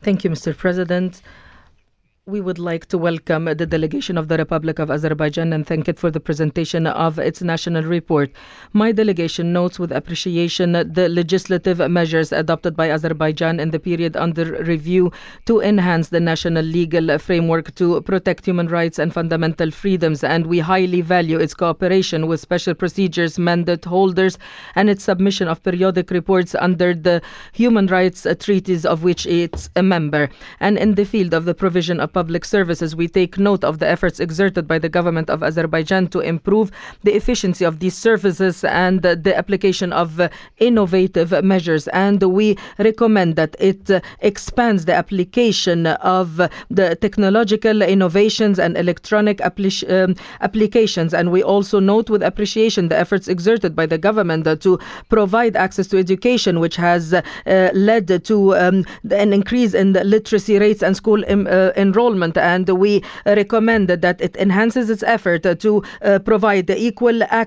Thank you, Mr. President. We would like to welcome the delegation of the Republic of Azerbaijan and thank it for the presentation of its national report. My delegation notes with appreciation the legislative measures adopted by Azerbaijan in the period under review to enhance the national legal framework to protect human rights and fundamental freedoms, and we highly value its cooperation with special procedures mandate holders and its submission of periodic reports under the human rights treaties of which it's a member. And in the field of the provision of public services, we take note of the efforts exerted by the government of Azerbaijan to improve the efficiency of these services and the application of innovative measures. And we recommend that it expands the application of the technological innovations and electronic applications. And we also note with appreciation the efforts exerted by the government to provide access to education, which has led to an increase in the literacy rates and school enrollment. And we recommend that it enhances its effort to provide equal access